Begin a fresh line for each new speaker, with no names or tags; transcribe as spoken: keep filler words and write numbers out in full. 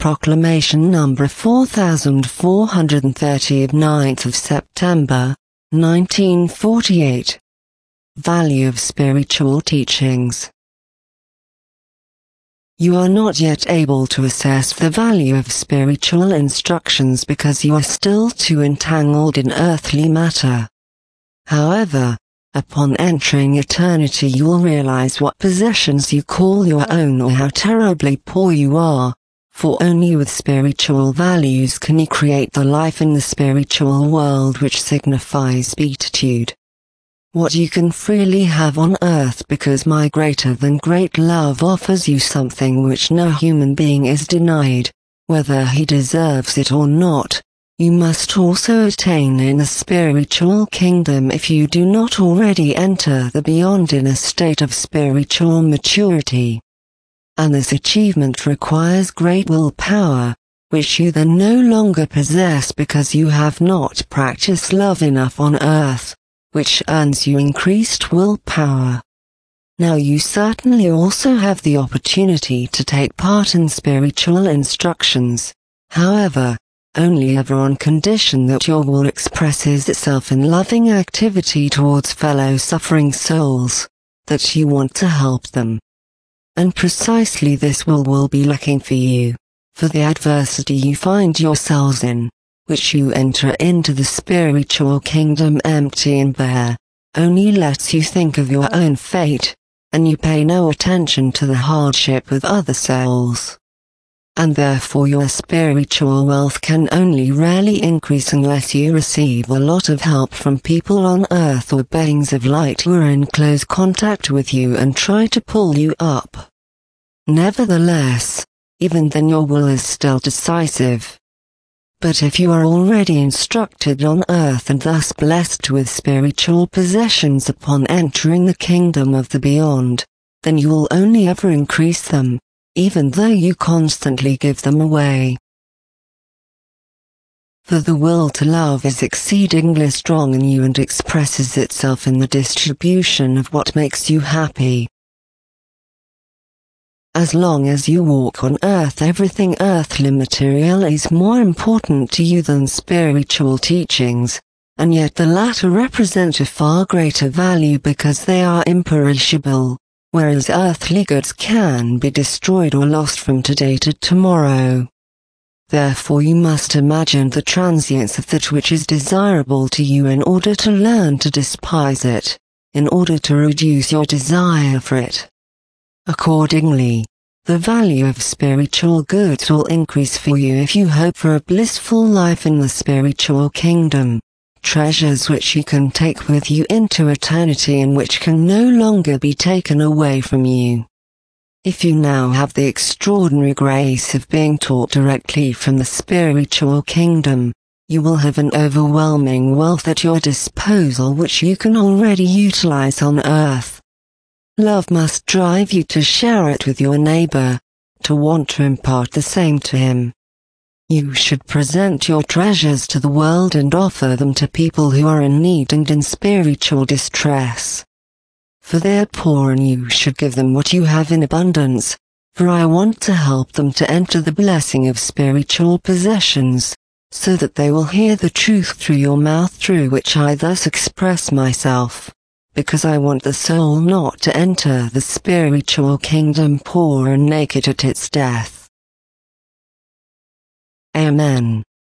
Proclamation number four thousand four hundred thirty of ninth of September, nineteen forty-eight. Value of spiritual teachings. You are not yet able to assess the value of spiritual instructions because you are still too entangled in earthly matter. However, upon entering eternity you will realize what possessions you call your own or how terribly poor you are, for only with spiritual values can you create the life in the spiritual world which signifies beatitude. What you can freely have on earth because my greater than great love offers you something which no human being is denied, whether he deserves it or not. You must also attain in the spiritual kingdom if you do not already enter the beyond in a state of spiritual maturity. And this achievement requires great willpower, which you then no longer possess because you have not practiced love enough on earth, which earns you increased willpower. Now you certainly also have the opportunity to take part in spiritual instructions, however, only ever on condition that your will expresses itself in loving activity towards fellow suffering souls, that you want to help them. And precisely this will will be looking for you, for the adversity you find yourselves in, which you enter into the spiritual kingdom empty and bare, only lets you think of your own fate, and you pay no attention to the hardship of other souls. And therefore your spiritual wealth can only rarely increase unless you receive a lot of help from people on earth or beings of light who are in close contact with you and try to pull you up. Nevertheless, even then your will is still decisive. But if you are already instructed on earth and thus blessed with spiritual possessions upon entering the kingdom of the beyond, then you will only ever increase them, even though you constantly give them away. For the will to love is exceedingly strong in you and expresses itself in the distribution of what makes you happy. As long as you walk on earth, everything earthly material is more important to you than spiritual teachings, and yet the latter represent a far greater value because they are imperishable, whereas earthly goods can be destroyed or lost from today to tomorrow. Therefore you must imagine the transience of that which is desirable to you in order to learn to despise it, in order to reduce your desire for it. Accordingly, the value of spiritual goods will increase for you if you hope for a blissful life in the spiritual kingdom, treasures which you can take with you into eternity and which can no longer be taken away from you. If you now have the extraordinary grace of being taught directly from the spiritual kingdom, you will have an overwhelming wealth at your disposal which you can already utilize on earth. Love must drive you to share it with your neighbor, to want to impart the same to him. You should present your treasures to the world and offer them to people who are in need and in spiritual distress. For they are poor and you should give them what you have in abundance, for I want to help them to enter the blessing of spiritual possessions, so that they will hear the truth through your mouth through which I thus express myself. Because I want the soul not to enter the spiritual kingdom poor and naked at its death. Amen.